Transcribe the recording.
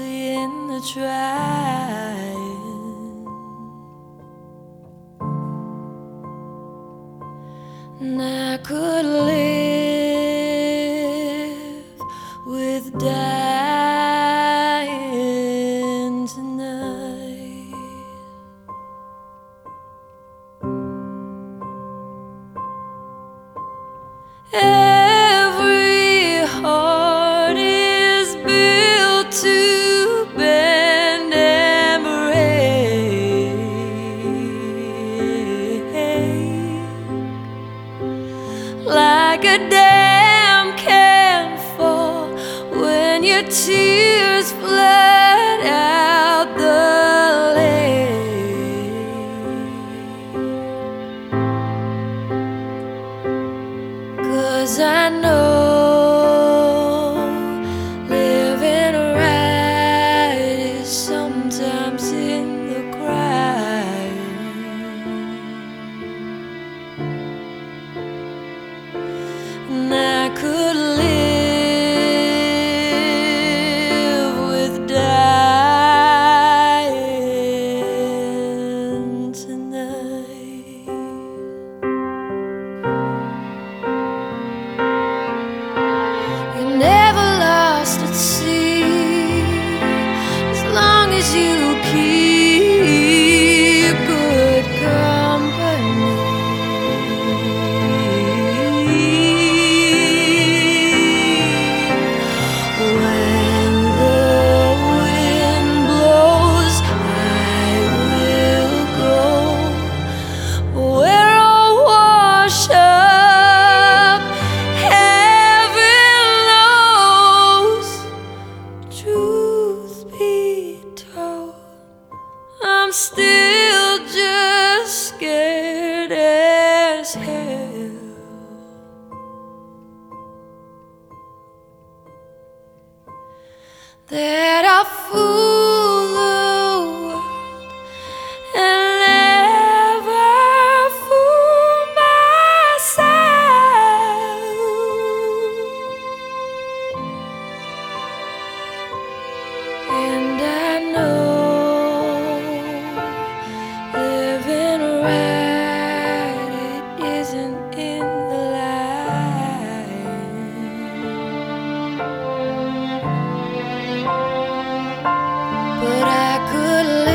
honestly in the trying. And I could live with dying tonight. Every heart is built to bend and break, like a dam can fall when your tears flood out the lake. 'Cause I know living right is sometimes in the crying. And I could live with dying tonight. You're never lost at sea as long as you keep good company. When the wind blows, I will go where I'll wash up. Heaven knows, truth be told, I'm still just scared as hell that I'll fool the world and never fool myself. And I know living right, it isn't in the line. But I could live